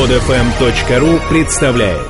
Подфм.ру представляет.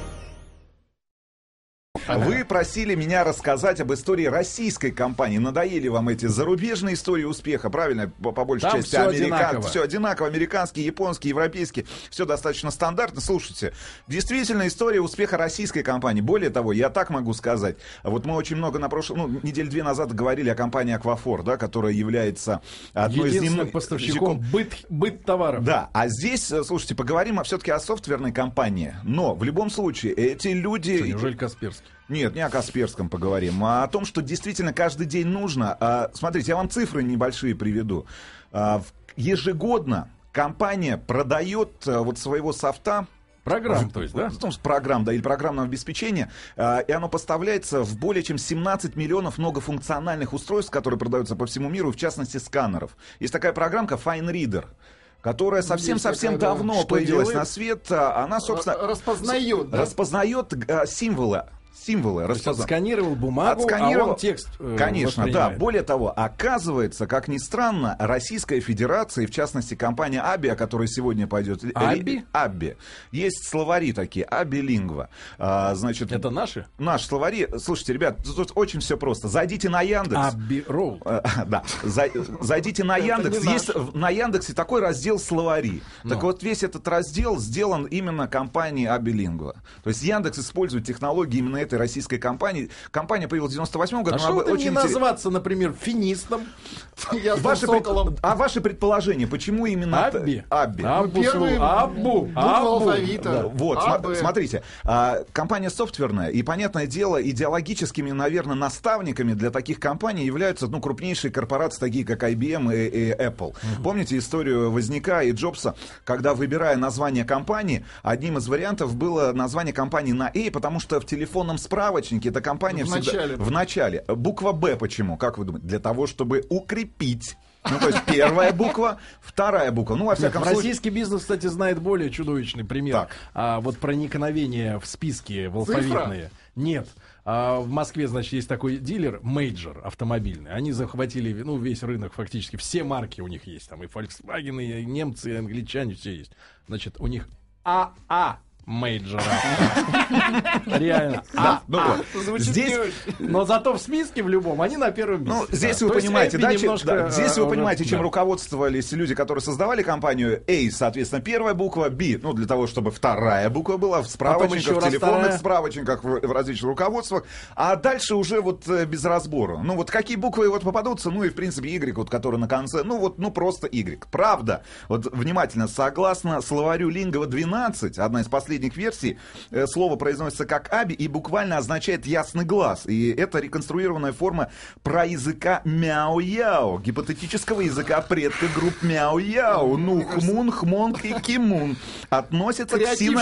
Вы просили меня рассказать об истории российской компании. Надоели вам эти зарубежные истории успеха, правильно? По большей Там части все одинаково. Все одинаково. Американские, японские, европейские. Все достаточно стандартно. Слушайте, действительно история успеха российской компании. Более того, я так могу сказать. Вот мы очень много на недель 2 назад говорили о компании Аквафор, да, которая является одной из немногих поставщиком быт товаров. Да, а здесь, слушайте, поговорим все-таки о софтверной компании. Но в любом случае эти люди... Что, неужели Касперский? Нет, не о Касперском поговорим, а о том, что действительно каждый день нужно. Смотрите, я вам цифры небольшие приведу. Ежегодно компания продает вот своего софта, программ, то есть, да? Программ, да, или программного обеспечения, и оно поставляется в более чем 17 миллионов многофункциональных устройств, которые продаются по всему миру, в частности сканеров. Есть такая программка FineReader, которая совсем-совсем давно появилась на свет. Она, собственно, распознает символы. Отсканировал бумагу, а он текст конечно, да. Более того, оказывается, как ни странно, Российская Федерация, и в частности компания Абби, о которой сегодня пойдет... Абби. Есть словари такие, Абби-лингва. Значит, это наши? Наши словари. Слушайте, ребят, тут очень все просто. Зайдите на Яндекс. Абби-роу. Да. Зайдите на Яндекс. Есть на Яндексе такой раздел словари. Так вот, весь этот раздел сделан именно компанией Абби-лингва. То есть Яндекс использует технологии именно этой российской компании. Компания появилась в 98 году. А что это не назваться, например, финистом? Ваши предположения, почему именно Абби? Первый Аббу. алфавита. Вот, смотрите, компания софтверная, и, понятное дело, идеологическими, наверное, наставниками для таких компаний являются крупнейшие корпорации, такие как IBM и Apple. Помните историю Возняка и Джобса, когда, выбирая название компании, одним из вариантов было название компании на «и», потому что в телефонном справочнике эта компания в начале. Буква «Б» почему? Как вы думаете? Для того, чтобы укрепить. То есть первая буква, вторая буква. Во всяком случае... Российский бизнес, кстати, знает более чудовищный пример. Вот проникновение в списки, в алфавитные. Нет. В Москве, значит, есть такой дилер, Мейджор автомобильный. Они захватили весь рынок фактически. Все марки у них есть. Там и Volkswagen, и немцы, и англичане, все есть. Значит, у них АА. Мейджора. Реально. Здесь... Но зато в списке в любом они на первом месте. Здесь вы понимаете, здесь вы понимаете, чем руководствовались люди, которые создавали компанию. A, соответственно, первая буква, B, для того, чтобы вторая буква была в справочниках, в телефонных справочниках, в различных руководствах. А дальше уже без разбора. Какие буквы попадутся, и в принципе Y, который на конце, просто Y. Правда, внимательно, согласно словарю Лингва 12, одна из последних версий, слово произносится как «аби» и буквально означает «ясный глаз». И это реконструированная форма праязыка мяу-яу, гипотетического языка предка групп мяу-яу, хмун, хмонг и кимун. Относится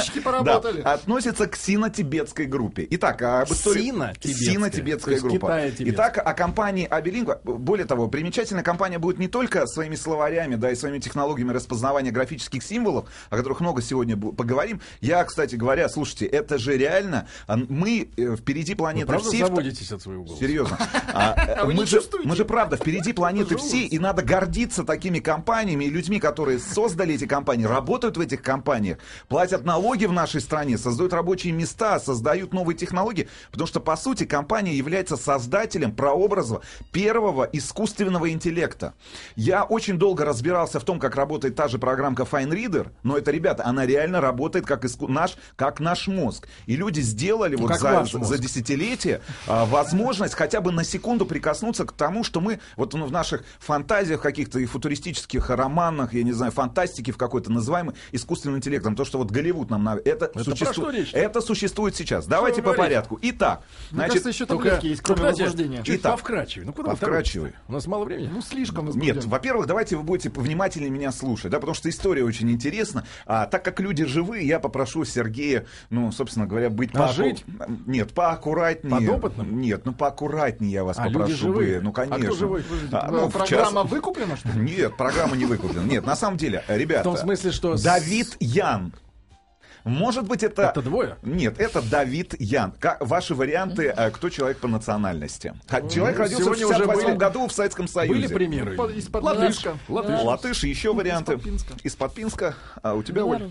к сино-тибетской группе. Итак, об истории... Сино-тибетская группа. Итак, о компании Абби-лингва. Более того, примечательная компания будет не только своими словарями, и своими технологиями распознавания графических символов, о которых много сегодня поговорим. Я, кстати говоря, слушайте, это же реально, мы впереди планеты вы правда всей... заводитесь от своего голоса? Серьезно. Мы же правда впереди планеты всей, и надо гордиться такими компаниями и людьми, которые создали эти компании, работают в этих компаниях, платят налоги в нашей стране, создают рабочие места, создают новые технологии, потому что, по сути, компания является создателем прообраза первого искусственного интеллекта. Я очень долго разбирался в том, как работает та же программка FineReader, но это, ребята, она реально работает как наш мозг. И люди сделали за десятилетия возможность хотя бы на секунду прикоснуться к тому, что мы в наших фантазиях каких-то и футуристических романах, я не знаю, фантастики в какой-то называемый искусственным интеллектом. То, что Голливуд нам... Это существует сейчас. Давайте по порядку. Итак, кажется, еще таблетки есть, кроме возбуждения. Чуть повкрадчивый. Повкрадчивый. У нас мало времени. Слишком. Нет, во-первых, давайте вы будете внимательнее меня слушать, потому что история очень интересна. Так как люди живые, я попрошу Сергея, собственно говоря, быть поаккуратнее. Подопытным? Нет, поаккуратнее я вас попрошу. Люди живые? Конечно. А кто живой? Программа выкуплена, что ли? Нет, программа не выкуплена. Нет, на самом деле, ребята. В том смысле, что... Давид Ян. Может быть, это... Это двое? Нет, это Давид Ян. Ваши варианты, кто человек по национальности? Человек родился в 1958 году в Советском Союзе. Были примеры? Из-под Минска. Латыш, еще варианты. Из-под Пинска. А у тебя, Оль?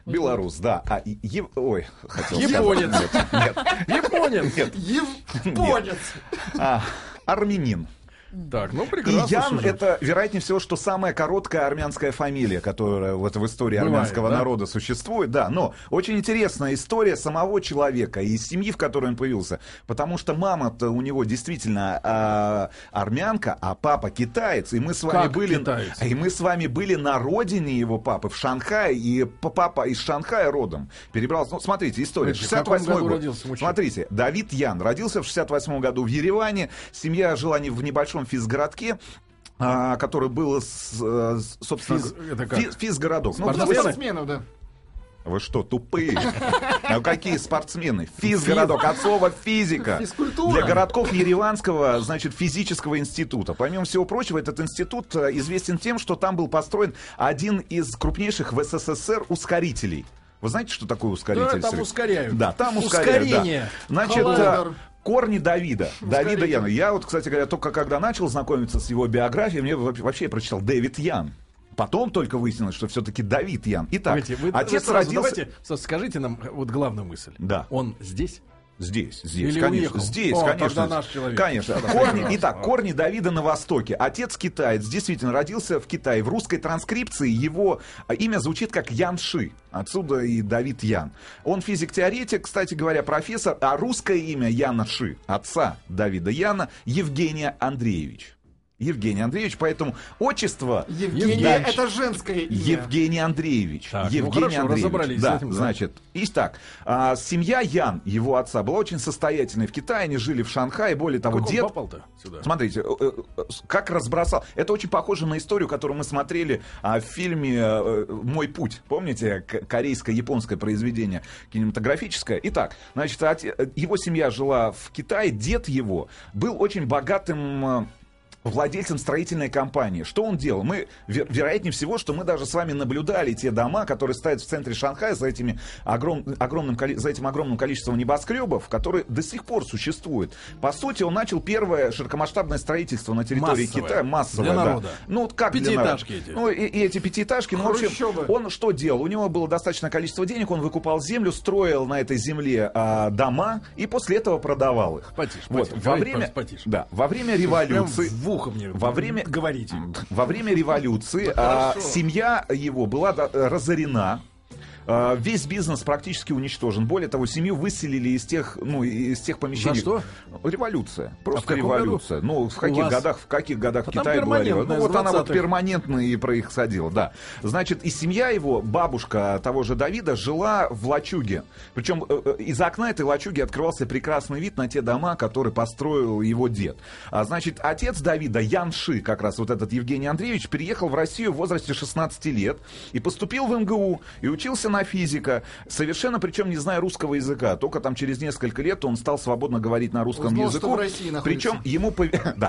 Белорус, да. Хотел японец. Нет. Японец. Нет. Японец. Армянин. Так, ну прекрасно. И Ян — это, вероятнее всего, что самая короткая армянская фамилия, которая вот в истории армянского народа существует. Да, но очень интересная история самого человека и семьи, в которой он появился. Потому что мама-то у него действительно армянка, а папа китаец. И мы с вами были на родине его папы, в Шанхае, и папа из Шанхая родом перебрался. Ну, смотрите, история. 68-й год. Родился мужчина? Смотрите, Давид Ян родился в 68 году в Ереване. Семья жила в небольшом физгородке, который был, собственно, физгородок. Спортсменов, да. Вы что, тупые? Ну какие спортсмены? Физгородок, от слова физика. Физкультура. Для городков Ереванского, значит, физического института. Помимо всего прочего, этот институт известен тем, что там был построен один из крупнейших в СССР ускорителей. Вы знаете, что такое ускоритель? Да, там ускоряют. Да, там ускоряют. Ускорение. Да. Значит, корни Давида Яна. Я вот, кстати говоря, только когда начал знакомиться с его биографией, мне вообще прочитал Дэвид Ян. Потом только выяснилось, что все-таки Давид Ян. Итак, отец родился... Давайте, скажите нам вот главную мысль. Да. Он здесь? Здесь, или конечно. Уехал? Здесь, конечно. Наш человек. Конечно. Корни Давида на Востоке. Отец китаец, действительно, родился в Китае. В русской транскрипции его имя звучит как Ян Ши. Отсюда и Давид Ян. Он физик-теоретик, кстати говоря, профессор. А русское имя Яна Ши, отца Давида Яна, Евгения Андреевич. Евгений Андреевич, поэтому отчество... Евгения — это женское имя. Евгений Андреевич. Так, Евгений Андреевич. Разобрались да, с этим. значит, итак, семья Ян, его отца, была очень состоятельной в Китае, они жили в Шанхае, более того, как дед... он попал-то сюда? Смотрите, как разбросал. Это очень похоже на историю, которую мы смотрели в фильме «Мой путь». Помните? Корейско-японское произведение кинематографическое. Итак, значит, его семья жила в Китае, дед его был очень богатым... владельцем строительной компании. Что он делал? Мы, вероятнее всего, что мы даже с вами наблюдали те дома, которые стоят в центре Шанхая за этим огромным количеством небоскребов, которые до сих пор существуют. По сути, он начал первое широкомасштабное строительство на территории Китая. Массовое. Для народа. Ну, вот как пятиэтажки эти. Ну, и эти пятиэтажки. Ну, в общем, он что делал? У него было достаточное количество денег, он выкупал землю, строил на этой земле дома и после этого продавал их. Потише, вот. потише. Во время революции... Во время революции семья его была разорена. Весь бизнес практически уничтожен. Более того, семью выселили из тех помещений. За что? Революция. Просто революция. Году? Ну, в каких годах в Китае была революция? Ну, вот она вот перманентно и происходила, да. Значит, и семья его, бабушка того же Давида, жила в лачуге. Причем из окна этой лачуги открывался прекрасный вид на те дома, которые построил его дед. Значит, отец Давида, Ян Ши, как раз вот этот Евгений Андреевич, переехал в Россию в возрасте 16 лет и поступил в МГУ и учился на физика, совершенно причем не зная русского языка. Только там через несколько лет он стал свободно говорить на русском языке. Причем ему... Да.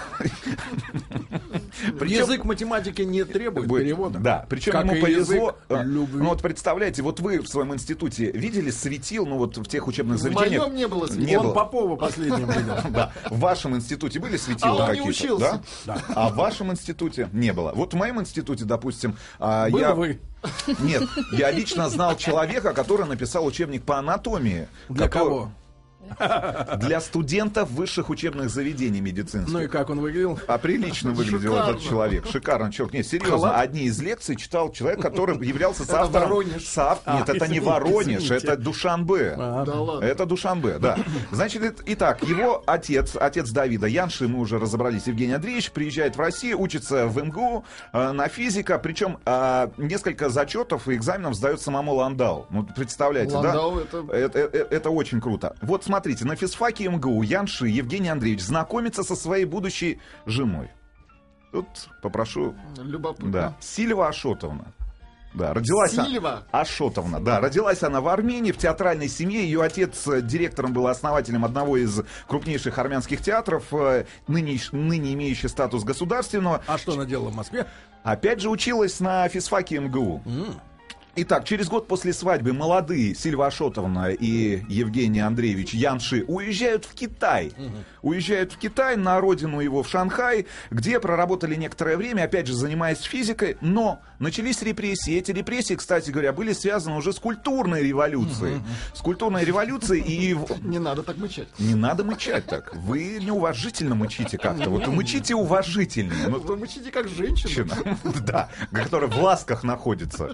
Язык математики не требует перевода. Да, причем ему повезло. Ну вот представляете, вот вы в своем институте видели светил, ну вот в тех учебных заведениях... В моем не было светил. Он Попова последним видел. Да. В вашем институте были светила какие-то? А он не учился. А в вашем институте не было. Вот в моем институте, допустим... Был вы. Нет, я лично знал человека, который написал учебник по анатомии. Для кого? Для студентов высших учебных заведений медицинских. Ну и как он выглядел? Прилично выглядел этот человек. Шикарно человек. Нет, серьезно, одни из лекций читал человек, который являлся соавтором... Нет, это не Воронеж, это Душанбе. Это Душанбе, да. Значит, итак, его отец Давида, Ян Ши, мы уже разобрались, Евгений Андреевич, приезжает в Россию, учится в МГУ на физика, причем несколько зачетов и экзаменов сдает самому Ландау. Ну, представляете, Ландау, да? Это очень круто. Вот смотрите, на физфаке МГУ Ян Ши, Евгений Андреевич, знакомится со своей будущей женой. Тут попрошу... Любопытно. Да. Сильва Ашотовна. Да, родилась Ашотовна. Да, родилась она в Армении, в театральной семье. Ее отец директором был, основателем одного из крупнейших армянских театров, ныне имеющий статус государственного. А что она делала в Москве? Опять же училась на физфаке МГУ. Итак, через год после свадьбы молодые Сильва Ашотовна и Евгений Андреевич Янши уезжают в Китай. Уезжают в Китай, на родину его в Шанхай, где проработали некоторое время, опять же, занимаясь физикой, но начались репрессии. Эти репрессии, кстати говоря, были связаны уже с культурной революцией. С культурной революцией и... Не надо так мычать. Не надо мычать так. Вы неуважительно мычите как-то. Вот мычите уважительнее. Вы мычите как женщина. Да, которая в ласках находится.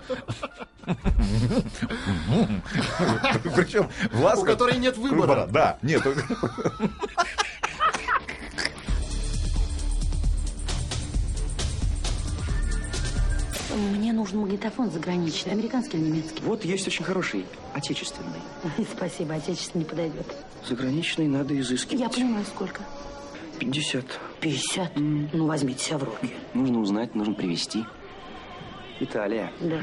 Причем в ласках... У которой нет выбора. Да, нет. Мне нужен магнитофон заграничный, американский или немецкий? Вот есть очень хороший, отечественный. Спасибо, отечественный не подойдет. Заграничный надо изыскивать. Я понимаю, сколько? 50. 50? Ну, возьмите себя в руки. Нужно узнать, нужно привезти. Италия. Да.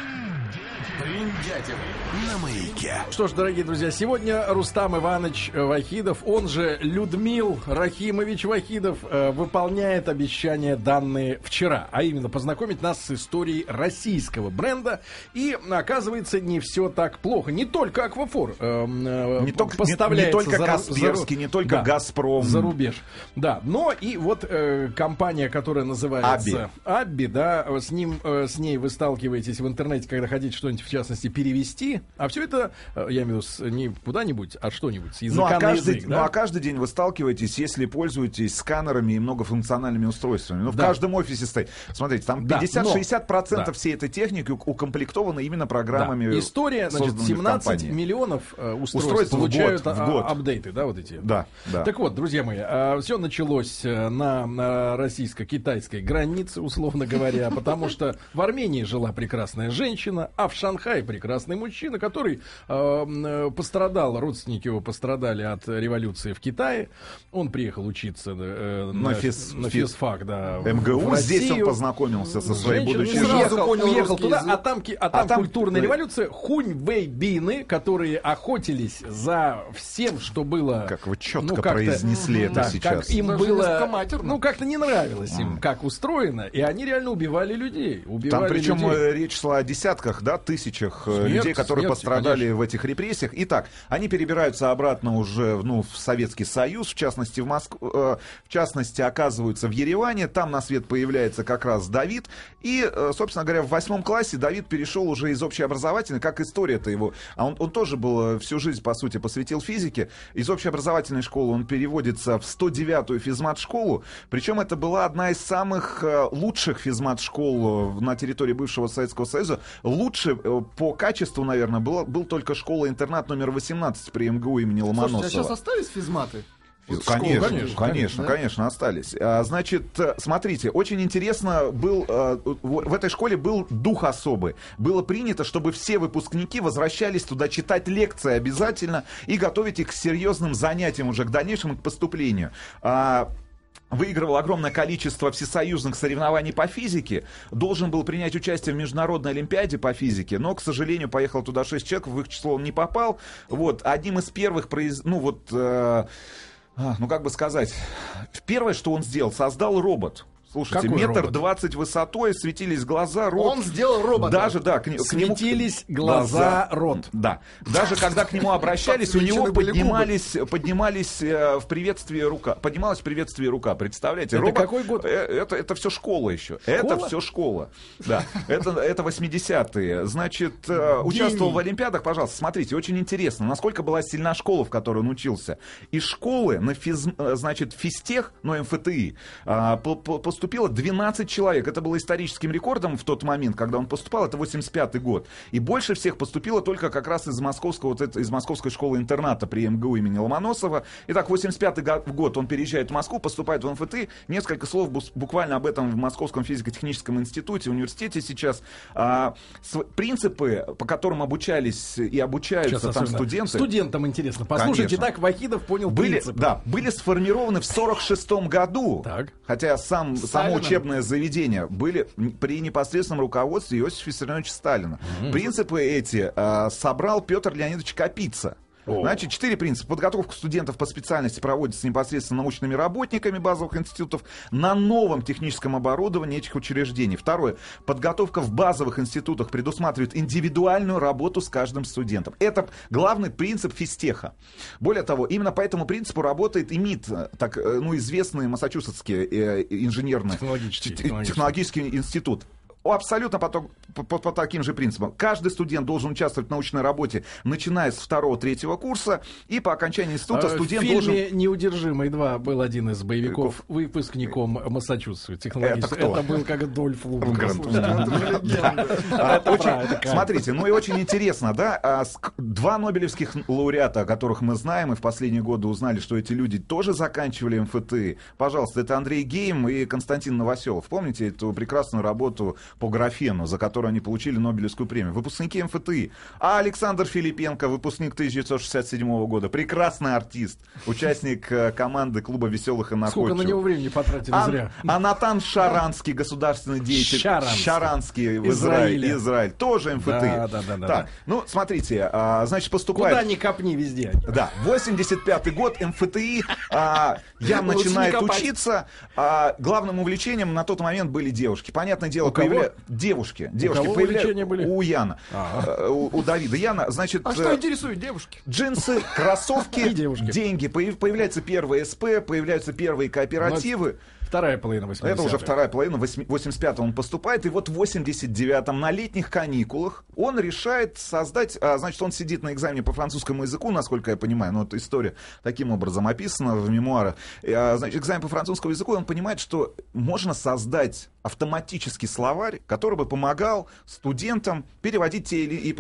Бриндятин на Маяке. Что ж, дорогие друзья, сегодня Рустам Иванович Вахидов, он же Людмил Рахимович Вахидов, выполняет обещания, данные вчера, а именно познакомить нас с историей российского бренда. И, оказывается, не все так плохо. Не только Аквафор поставляется не только Касперский, не только Газпром. За рубеж. Да, но и вот компания, которая называется Абби, да, с ней вы сталкиваетесь в интернете, когда хотите что-нибудь, в частности, перевести, а все это, я имею в виду, не куда-нибудь, а что-нибудь, с языка на язык. Да? Ну, а каждый день вы сталкиваетесь, если пользуетесь сканерами и многофункциональными устройствами. Ну, в каждом офисе стоит. Смотрите, там 50-60% всей этой техники укомплектованы именно программами. Да. История, значит, 17 миллионов устройств получают в год. Апдейты, да, вот эти. Да. Так вот, друзья мои, все началось на российско-китайской границе, условно говоря, потому что в Армении жила прекрасная женщина, а в Шанхае прекрасный мужчина, который пострадал, родственники его пострадали от революции в Китае. Он приехал учиться на физфак, да, МГУ. Здесь он познакомился со своей будущей женой. Уехал туда, а там культурная революция. Хунь-вэйбины, которые охотились за всем, что было... Как вы четко произнесли это сейчас. Как им было... как-то не нравилось им, как устроено, и они реально убивали людей. Там причем речь шла о десятках, да, тысячах людей, которые пострадали в этих репрессиях. Итак, они перебираются обратно уже в Советский Союз, в частности, в Москву, в частности, оказываются в Ереване. Там на свет появляется как раз Давид. И, собственно говоря, в 8 классе Давид перешел уже из общеобразовательной, как история-то его. А он тоже был всю жизнь, по сути, посвятил физике. Из общеобразовательной школы он переводится в 109-ю физмат-школу. Причем это была одна из самых лучших физмат-школ на территории бывшего Советского Союза. Лучше по качеству, наверное, был только школа-интернат номер 18 при МГУ имени Ломоносова. Слушайте, а сейчас остались физматы? Конечно, остались. Значит, смотрите, очень интересно в этой школе был дух особый. Было принято, чтобы все выпускники возвращались туда читать лекции обязательно и готовить их к серьезным занятиям уже, к дальнейшему поступлению. Выигрывал огромное количество всесоюзных соревнований по физике, должен был принять участие в международной олимпиаде по физике, но, к сожалению, поехал туда 6 человек, в их число он не попал. Вот, одним из первых, как бы сказать, первое, что он сделал, создал робот. Слушайте, метр 20 высотой, светились глаза, рот. Он сделал робота. Даже, да, светились глаза, рот. Да. Даже когда к нему обращались, у него поднималась в приветствии рука. Поднималась в приветствии рука, представляете? Это какой год? Это все школа еще. Это все школа. Да. Это 80-е. Значит, участвовал в олимпиадах, пожалуйста, смотрите, очень интересно, насколько была сильна школа, в которой он учился. Из школы на физтех, МФТИ, поступило 12 человек. Это было историческим рекордом в тот момент, когда он поступал. Это 85-й год. И больше всех поступило только как раз из московской школы-интерната при МГУ имени Ломоносова. Итак, 85-й год он переезжает в Москву, поступает в МФТИ. Несколько слов буквально об этом в Московском физико-техническом институте, университете сейчас. Принципы, по которым обучались и обучаются сейчас, там студенты. Студентам интересно. Послушайте, конечно. Так Вахидов понял принципы. Были сформированы в 46-м году. Так. Хотя само учебное заведение были при непосредственном руководстве Иосифа Виссарионовича Сталина. Принципы эти собрал Петр Леонидович Капица. Значит, 4 принципа. Подготовка студентов по специальности проводится непосредственно научными работниками базовых институтов на новом техническом оборудовании этих учреждений. Второе. Подготовка в базовых институтах предусматривает индивидуальную работу с каждым студентом. Это главный принцип физтеха. Более того, именно по этому принципу работает и МИТ, так, известный Массачусетский инженерный технологический институт. Абсолютно по таким же принципам. Каждый студент должен участвовать в научной работе, начиная с 2-3 курса, и по окончании института студент должен... В фильме «Неудержимый 2» был один из боевиков выпускником Массачусетского технологического. Это был как Дольф Лундгрен. Смотрите, ну и очень интересно, да, 2 нобелевских лауреата, о которых мы знаем, и в последние годы узнали, что эти люди тоже заканчивали МФТИ. Пожалуйста, это Андрей Гейм и Константин Новоселов. Помните эту прекрасную работу по графену, за которую они получили Нобелевскую премию? Выпускники МФТИ. А Александр Филипенко, выпускник 1967 года, прекрасный артист, участник команды клуба веселых и находчивых. Сколько на него времени потратили зря. А Натан Шаранский, государственный деятель. Шаранский в Израиле. Тоже МФТИ. Так, ну, смотрите, значит, поступает... Куда ни копни, везде. Да, 85-й год, МФТИ, я начинает учиться. Главным увлечением на тот момент были девушки. Понятное дело, девушки появляются у Яна, у Давида Яна. Значит, что интересует девушки? Джинсы, кроссовки, деньги. Появляются первые СП, появляются первые кооперативы. Вторая половина 80-х. Это уже вторая половина, в 85-м он поступает, и вот в 89-м на летних каникулах он решает создать, значит, он сидит на экзамене по французскому языку, насколько я понимаю, но эта история таким образом описана в мемуарах. Значит, экзамен по французскому языку, он понимает, что можно создать автоматический словарь, который бы помогал студентам переводить и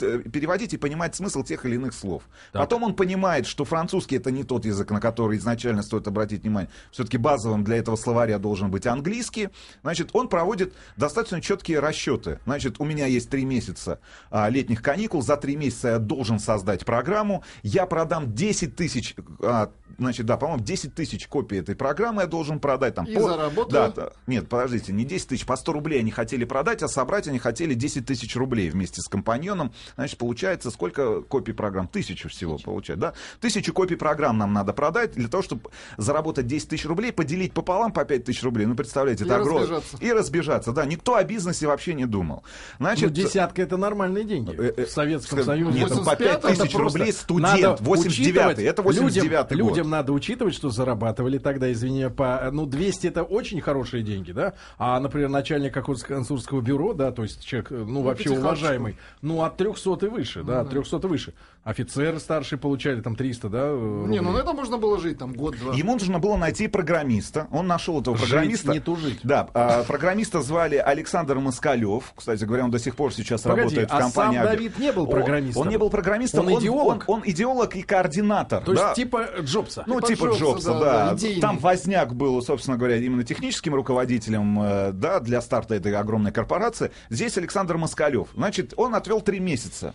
понимать смысл тех или иных слов. Так. Потом он понимает, что французский — это не тот язык, на который изначально стоит обратить внимание. Все-таки базовым для этого словаря должен быть английский. Значит, он проводит достаточно четкие расчеты. Значит, у меня есть 3 месяца летних каникул, за 3 месяца я должен создать программу, я продам 10 тысяч, значит, да, по-моему, 10 тысяч копий этой программы я должен продать. Там, заработал? Да, нет, подождите, не 10 тысяч, по 100 рублей они хотели продать, а собрать они хотели 10 тысяч рублей вместе с компаньоном. Значит, получается, сколько копий программ? 1000 всего получается, да? 1000 копий программ нам надо продать для того, чтобы заработать 10 тысяч рублей, поделить пополам по 5 тысяч рублей. Ну, представляете, это огромное. И разбежаться, да. Никто о бизнесе вообще не думал. Значит, ну, десятка — это нормальные деньги. В Советском Союзе. Нет, по 5 тысяч рублей студент. 89-й. Это 89-й год. Людям надо учитывать, что зарабатывали тогда, извини, 200 — это очень хорошие деньги, да? А, например, начальник какого-то консульского бюро, да, то есть человек, ну, вообще уважаемый, ну, от 300 и выше, да, от 300 и выше. Офицеры старшие получали там 300, да, рублей. Не, ну на это можно было жить там год-два. Ему нужно было найти программиста. Он нашел этого программиста. Не тужить. Да, программиста звали Александр Москалев. Кстати говоря, он до сих пор сейчас работает в компании. А сам Давид не был программистом? Он не был программистом. Он идеолог? Он идеолог и координатор. То есть типа Джобса? Ну, типа Джобса, да. Там Возняк был, собственно говоря, именно техническим руководителем, да, для старта этой огромной корпорации. Здесь Александр Москалев. Значит, он отвел 3 месяца.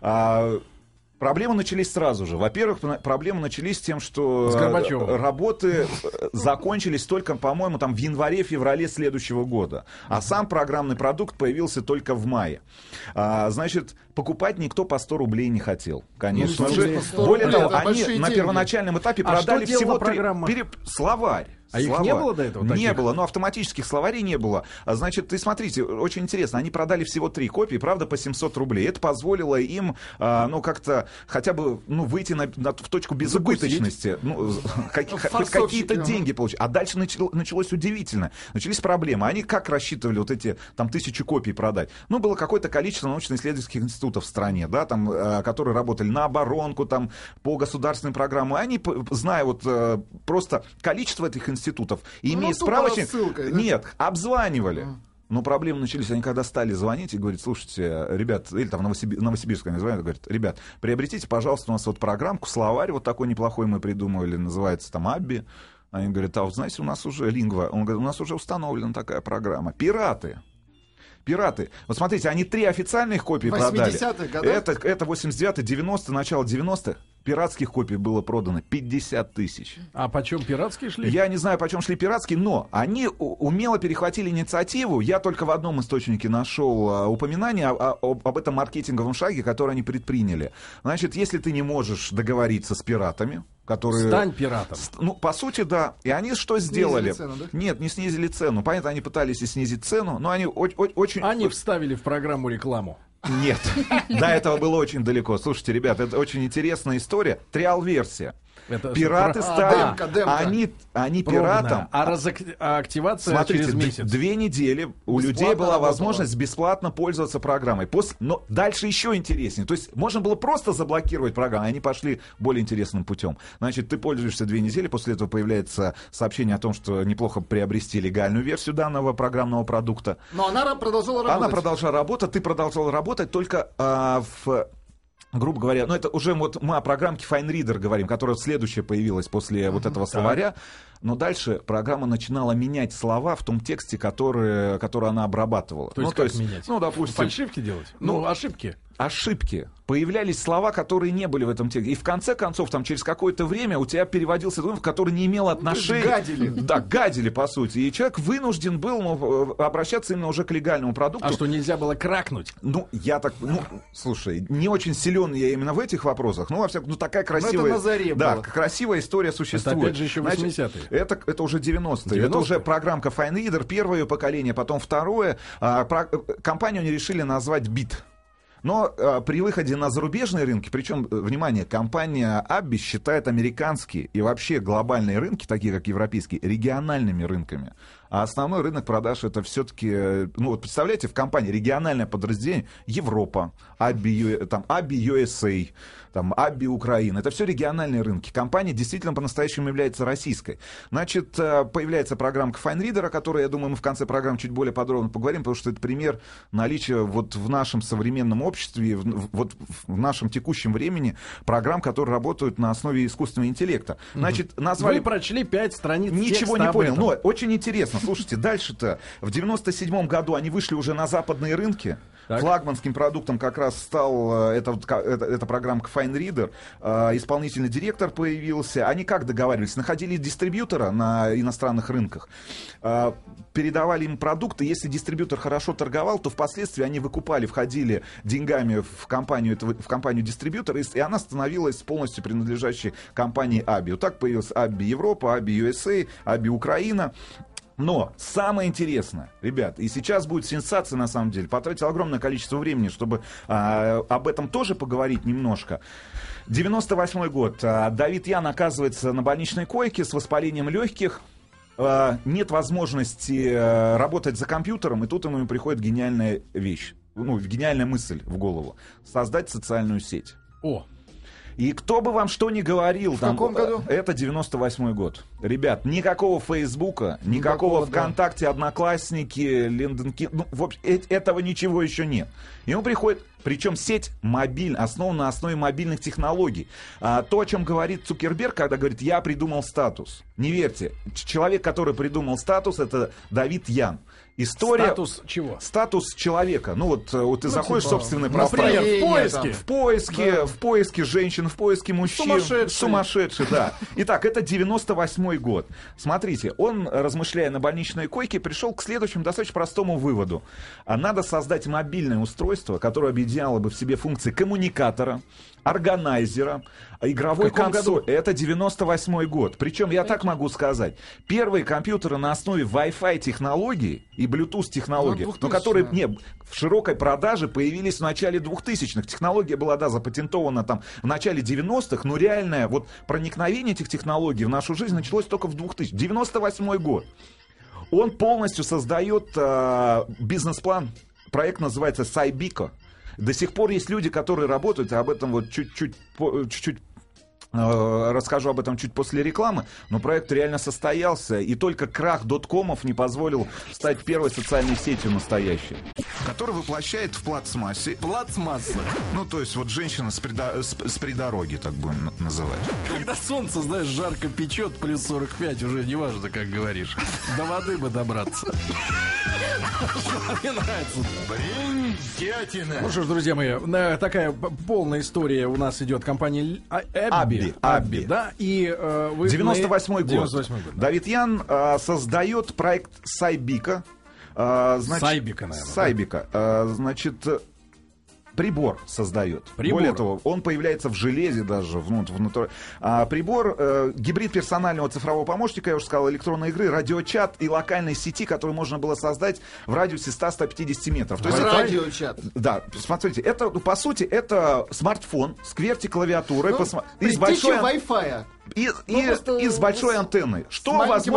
Проблемы начались сразу же. Во-первых, проблемы начались тем, что работы закончились только, по-моему, там в январе-феврале следующего года. А сам программный продукт появился только в мае. Значит, покупать никто по 100 рублей не хотел, конечно же. Более того, они на первоначальном этапе продали всего 3... Словарь. А их не было до этого? Не было, но автоматических словарей не было. Значит, смотрите, очень интересно, они продали всего 3 копии, правда, по 700 рублей. Это позволило им, ну, как-то хотя бы, ну, выйти в точку безубыточности. Ну, какие-то деньги получить. А дальше началось удивительно. Начались проблемы. Они как рассчитывали вот эти, там, 1000 копий продать? Ну, было какое-то количество научно-исследовательских институтов в стране, да, там, которые работали на оборонку, там, по государственным программам. И они, зная вот просто количество этих институтов, и имея справочник, ссылкой, да? Нет, обзванивали. Но проблемы начались, они когда стали звонить и говорить: слушайте, ребят, или там Новосибирск они звонят, говорят: ребят, приобретите, пожалуйста, у нас вот программку, словарь вот такой неплохой мы придумывали, называется там Абби. Они говорят: а вот знаете, у нас уже Лингва, он говорит, у нас уже установлена такая программа. Пираты. Вот смотрите, они 3 официальных копии продали. годы? Это 89-й, 90-й, начало 90-х. Пиратских копий было продано 50 тысяч. А почем пиратские шли? Я не знаю, почем шли пиратские, но они умело перехватили инициативу. Я только в одном источнике нашел упоминание об этом маркетинговом шаге, который они предприняли. Значит, если ты не можешь договориться с пиратами, которые... Стань пиратом. Ну, по сути, да. И они что сделали? Снизили цену, да? Нет, не снизили цену. Понятно, они пытались и снизить цену, но они очень... Они вставили в программу рекламу. Нет, до этого было очень далеко. Слушайте, ребят, это очень интересная история. Триал-версия. Пираты стали... демка. Они пиратам... А активация Смотрите, через месяц. 2 недели у людей была возможность бесплатно пользоваться программой. Но дальше еще интереснее. То есть можно было просто заблокировать программу, а они пошли более интересным путем. Значит, ты пользуешься 2 недели, после этого появляется сообщение о том, что неплохо приобрести легальную версию данного программного продукта. Но она продолжала работать. Она продолжала работать, ты продолжал работать, только грубо говоря, ну это уже вот мы о программке FineReader говорим, которая следующая появилась после вот этого словаря. Но дальше программа начинала менять слова в том тексте, который она обрабатывала. То есть как менять? Ну, допустим... Фальшивки делать? Ну, ошибки. Ошибки. Появлялись слова, которые не были в этом тексте. И в конце концов, там, через какое-то время у тебя переводился документ, который не имел отношения. Гадили. Да, гадили, по сути. И человек вынужден был обращаться именно уже к легальному продукту. А что, нельзя было кракнуть? Слушай, не очень силен я именно в этих вопросах. Ну, во всяком такая красивая... это на заре да, было. красивая история существует. Это опять же еще 80-е. Это уже 90-е. Это уже программка FineReader, первое ее поколение, потом второе. Компанию они решили назвать BIT. Но при выходе на зарубежные рынки, причем, внимание, компания Abby считает американские и вообще глобальные рынки, такие как европейские, региональными рынками. А основной рынок продаж это все-таки, ну вот представляете, в компании региональное подразделение Европа, Abby USA, там, Abby Украина. Это все региональные рынки. Компания действительно по-настоящему является российской. Значит, появляется программка FineReader, о которой, я думаю, мы в конце программы чуть более подробно поговорим, потому что это пример наличия вот в нашем современном обществе, вот в нашем текущем времени программ, которые работают на основе искусственного интеллекта. Значит, назвали... Вы прочли 5 страниц Ничего текста не понял, об этом. но очень интересно. Слушайте, дальше-то в 97-м году они вышли уже на западные рынки. Так. Флагманским продуктом как раз стал эта программка FineReader. Исполнительный директор появился. Они как договаривались? Находили дистрибьютора на иностранных рынках, передавали им продукты. Если дистрибьютор хорошо торговал, то впоследствии они входили деньгами в компанию дистрибьютора, и она становилась полностью принадлежащей компании Abby. Вот так появилась Abby Европа, Abby USA, Abby Украина. Но самое интересное, ребят, и сейчас будет сенсация на самом деле, потратил огромное количество времени, чтобы об этом тоже поговорить немножко. 98-й год. Давид Ян оказывается на больничной койке с воспалением легких. Нет возможности работать за компьютером, и тут ему приходит гениальная вещь, гениальная мысль в голову. Создать социальную сеть. И кто бы вам что ни говорил... В каком году? Это 98-й год. Ребят, никакого Фейсбука, никакого ВКонтакте, Одноклассники, LinkedIn... этого ничего еще нет. Ему приходит... Причем сеть основана на основе мобильных технологий. То, о чем говорит Цукерберг, когда говорит, я придумал статус. Не верьте. Человек, который придумал статус, это Давид Ян. История... Статус чего? Статус человека. Ты заходишь в собственное например, пространство. В поиске женщин, в поиске мужчин. Сумасшедший, да. Итак, это 98-й год. Смотрите, он, размышляя на больничной койке, пришел к следующему достаточно простому выводу. Надо создать мобильное устройство, которое объединяло бы в себе функции коммуникатора, органайзера, игровой консоли. Это 98-й год. Причем я так могу сказать. Первые компьютеры на основе Wi-Fi технологий и Bluetooth технологий, но которые в широкой продаже появились в начале 2000-х. Технология была, запатентована там в начале 90-х, но реальное проникновение этих технологий в нашу жизнь началось только в 2000-х. 98-й год. Он полностью создает бизнес-план. Проект называется Сайбико. До сих пор есть люди, которые работают, об этом чуть-чуть Расскажу об этом чуть после рекламы, но проект реально состоялся, и только крах доткомов не позволил стать первой социальной сетью настоящей, которая воплощает в плацмассе. Плацмасса. Ну, то есть вот женщина с придороги, так будем называть. Когда солнце, знаешь, жарко печет, плюс 45, уже не важно, как говоришь. До воды бы добраться. Мне нравится. Бриндятина. Ну что ж, друзья мои, такая полная история у нас идет. Компания Абби. Да, и вы 98-й год. Давид Ян создает проект Сайбика. Сайбика, наверное. Сайбика. Значит, прибор создает. Более того, он появляется в железе даже. Прибор, гибрид персонального цифрового помощника, я уже сказал, электронной игры, радиочат и локальной сети, которую можно было создать в радиусе 100-150 метров. То есть радиочат. Да, смотрите, это, по сути, это смартфон с QWERTY-клавиатурой и с большой Wi-Fi. И с большой антенной. Что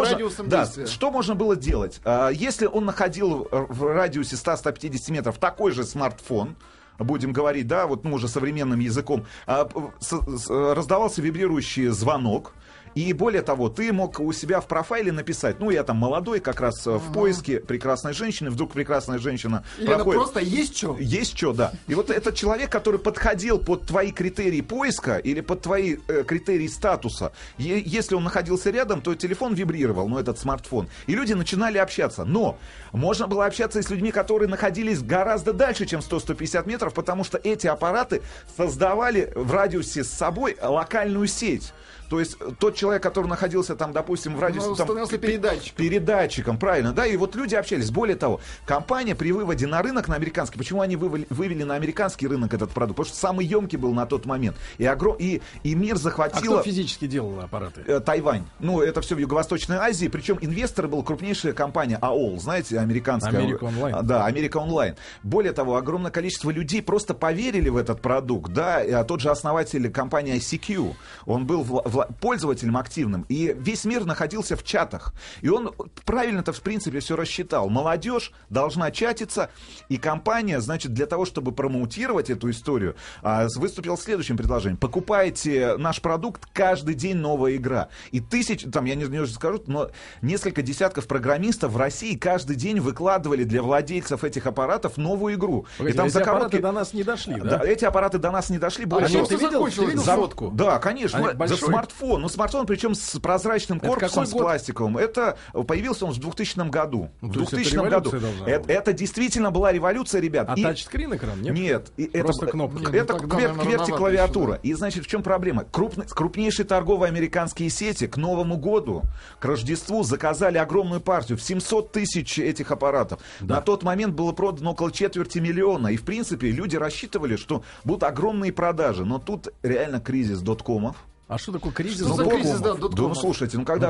можно было делать? Если он находил в радиусе 100-150 метров такой же смартфон, будем говорить, да, вот, уже современным языком, раздавался вибрирующий звонок. И более того, ты мог у себя в профайле написать, я там молодой, как раз в поиске прекрасной женщины, вдруг прекрасная женщина проходит. Просто есть что? Есть что, да. И вот этот человек, который подходил под твои критерии поиска или под твои критерии статуса, если он находился рядом, то телефон вибрировал, этот смартфон. И люди начинали общаться. Но можно было общаться и с людьми, которые находились гораздо дальше, чем 100-150 метров, потому что эти аппараты создавали в радиусе с собой локальную сеть. То есть тот человек, который находился там, допустим, в радиусе... становился передатчиком. Передатчиком, правильно, да, и вот люди общались. Более того, компания при выводе на рынок, на американский, почему они вывели на американский рынок этот продукт? Потому что самый емкий был на тот момент. И мир захватил... А кто физически делал аппараты? Тайвань. Это все в Юго-Восточной Азии. Причем инвестором была крупнейшая компания AOL, знаете, американская. Америка онлайн. Да, Америка онлайн. Более того, огромное количество людей просто поверили в этот продукт, да, тот же основатель компании ICQ, он был пользователем активным, и весь мир находился в чатах. И он правильно-то, в принципе, все рассчитал. Молодежь должна чатиться, и компания, значит, для того, чтобы промоутировать эту историю, выступила с следующим предложением. Покупайте наш продукт, каждый день новая игра. И я не скажу, но несколько десятков программистов в России каждый день выкладывали для владельцев этих аппаратов новую игру. Погоди, и там эти аппараты до нас не дошли, да? Эти аппараты до нас не дошли. Ты видел фотку? Да, конечно. Смартфон, причем с прозрачным корпусом, с пластиковым. Это появился он в 2000 году. В 2000 году. Это действительно была революция, ребят. А тачскрин экран? Нет. Просто кнопки. Это QWERTY-клавиатура. И, значит, в чем проблема? Крупнейшие торговые американские сети к Новому году, к Рождеству заказали огромную партию в 700 тысяч этих аппаратов. Да. На тот момент было продано около 250 000. И, в принципе, люди рассчитывали, что будут огромные продажи. Но тут реально кризис доткомов. А что такое кризис? Слушайте, когда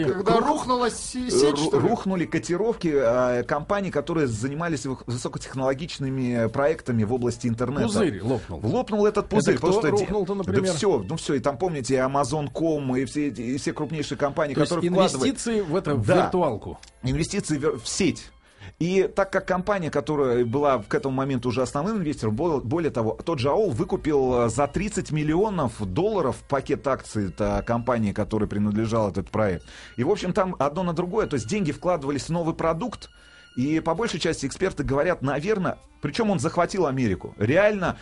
рухнула сеть, рухнули котировки компаний, которые занимались высокотехнологичными проектами в области интернета. Пузырь лопнул. Лопнул этот пузырь. Это кто рухнул-то, например? Да все, и там, помните, и Amazon.com, и все крупнейшие компании, то которые вкладывают... инвестиции в виртуалку. Инвестиции в сеть. И так как компания, которая была к этому моменту уже основным инвестором, более того, тот же AOL выкупил за $30 миллионов пакет акций компании, которой принадлежал этот проект. И, в общем, там одно на другое, то есть деньги вкладывались в новый продукт, и по большей части эксперты говорят, наверное, причем он захватил Америку. Реально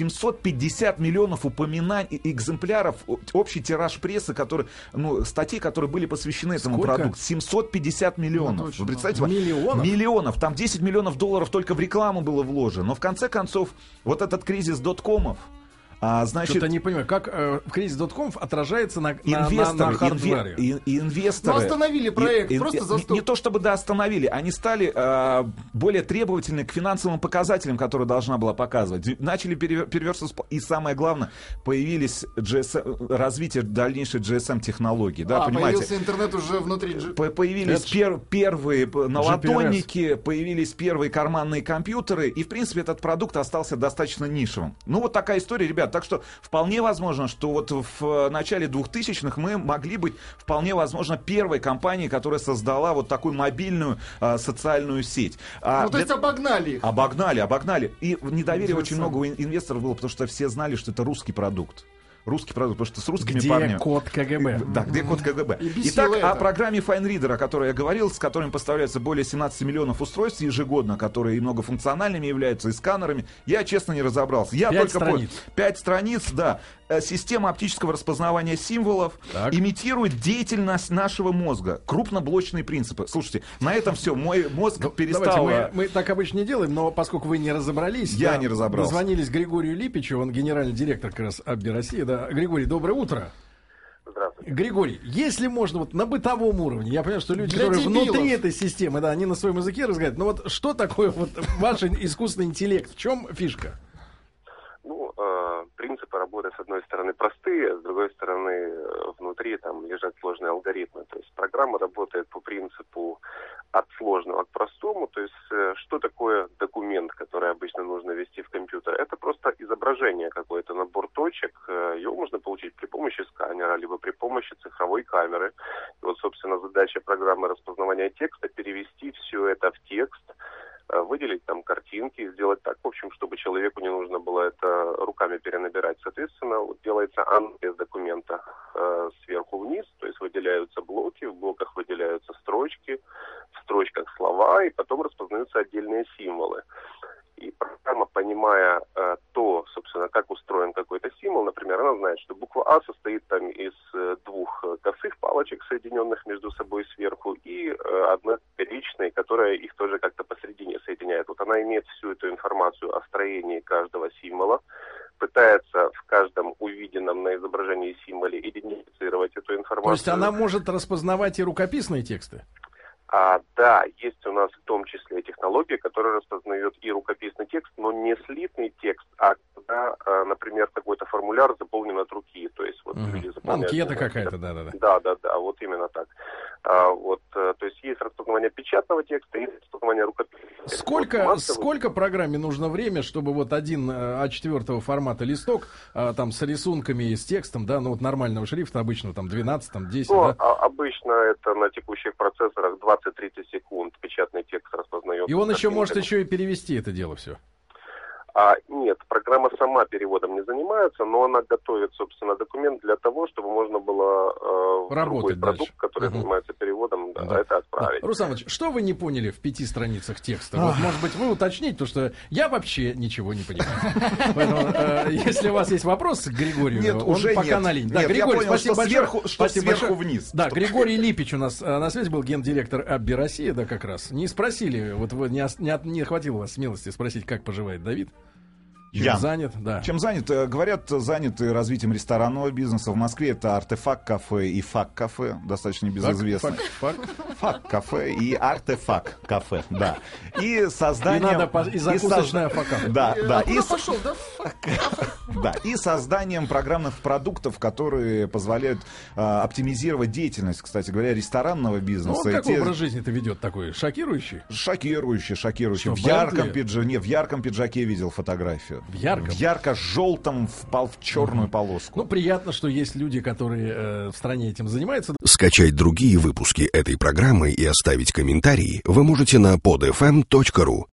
750 миллионов упоминаний, экземпляров, общий тираж прессы, статей, которые были посвящены этому продукту. 750 миллионов. Вы представьте, миллионов. Там $10 миллионов только в рекламу было вложено. Но в конце концов, вот этот кризис доткомов, что-то не понимаю, как кризис доткомов отражается на хардваре. Инвесторы... остановили проект, просто за стоп. Не то чтобы остановили, они стали более требовательны к финансовым показателям, которые должна была показывать. Начали переверстываться, и самое главное, появились развитие дальнейшей GSM-технологий. Да, появился интернет уже внутри. Появились первые наладонники, появились первые карманные компьютеры, и, в принципе, этот продукт остался достаточно нишевым. Вот такая история, ребят. Так что вполне возможно, что вот в начале 2000-х мы могли быть, вполне возможно, первой компанией, которая создала вот такую мобильную социальную сеть. То есть обогнали их. Обогнали. И недоверие очень много у инвесторов было, потому что все знали, что это русский продукт. русский продукт, потому что с русскими где парнями... код КГБ. Да, где код КГБ. Итак, о программе FineReader, о которой я говорил, с которыми поставляется более 17 миллионов устройств ежегодно, которые и многофункциональными являются, и сканерами, я, честно, не разобрался. Я 5 только страниц. 5 страниц, да. Система оптического распознавания символов имитирует деятельность нашего мозга. Крупноблочные принципы. Слушайте, на этом все. Мой мозг перестал... Мы так обычно не делаем, но поскольку вы не разобрались... Я не разобрался. Дозвонились Григорию Липичу, он генеральный директор как раз АББИ России. Да. Григорий, доброе утро. Здравствуйте. Григорий, если можно, вот на бытовом уровне, я понимаю, что люди, Для которые дебилов. внутри этой системы, да, они на своем языке разговаривают, но вот что такое вот ваш искусственный интеллект? В чем фишка? Ну, принципы работы, с одной стороны, простые, с другой стороны, внутри там лежат сложные алгоритмы. То есть программа работает по принципу от сложного к простому. То есть что такое документ, который обычно нужно ввести в компьютер? Это просто изображение какое-то, набор точек. Его можно получить при помощи сканера, либо при помощи цифровой камеры. И вот, собственно, задача программы распознавания текста — перевести все это в текст, выделить там картинки, сделать так, в общем, чтобы человеку не нужно было это руками перенабирать. Соответственно, вот делается анализ документа сверху вниз, то есть выделяются блоки, в блоках выделяются строчки, в строчках слова, и потом распознаются отдельные символы. И программа, понимая то, собственно, как устроен какой-то символ, например, она знает, что буква А состоит там из двух косых палочек, соединенных между собой сверху, и одной перечной, которая их тоже как-то посередине соединяет. Вот она имеет всю эту информацию о строении каждого символа, пытается в каждом увиденном на изображении символе идентифицировать эту информацию. То есть она может распознавать и рукописные тексты? Да, есть у нас в том числе технология, которая распознает и рукописный текст, но не слитный текст, а когда, например, какой-то формуляр заполнен от руки. То есть вот люди заполняют... Анкета какая-то, да-да-да. Да, вот именно так. То есть есть распознавание печатного текста и распознавание рукописного текста. Сколько программе нужно время, чтобы вот один А4 формата листок, там с рисунками и с текстом, да, ну вот нормального шрифта, обычно там 12, там 10, да? Обычно это на текущих процессорах 20-30 секунд печатный текст распознает. И он еще может еще и перевести это дело все. Нет, программа сама переводом не занимается, но она готовит, собственно, документ для того, чтобы можно было работать другой продукт, который занимается переводом, это отправить. Руслан Ильич, что вы не поняли в 5 страницах текста? Вот, может быть, вы уточните, потому что я вообще ничего не понимаю. Поэтому, если у вас есть вопрос к Григорию, нет, он уже пока нет. на линии. Да, Григорий, я понял, спасибо что большое. сверху вниз. Да, Григорий Липич у нас на связи был, гендиректор АББИ России, да, как раз. Не спросили, вот вы не хватило вас смелости спросить, как поживает Давид? Чем занят, да. Чем занят? Говорят, заняты развитием ресторанного бизнеса. В Москве это Артефакт-кафе и Фак-кафе, достаточно небезызвестно. Фак-кафе и Артефакт-кафе, да. И созданием... И закусочная Фак-кафе. Да. Пошел, да? Да, и созданием программных продуктов, которые позволяют оптимизировать деятельность, кстати говоря, ресторанного бизнеса. Ну, какой образ жизни-то ведет такой? Шокирующий? Шокирующий. Что, В ярком пиджаке видел фотографию. В ярком? В ярко-желтом впал в черную полоску. Ну, приятно, что есть люди, которые в стране этим занимаются. Скачать другие выпуски этой программы и оставить комментарии вы можете на podfm.ru.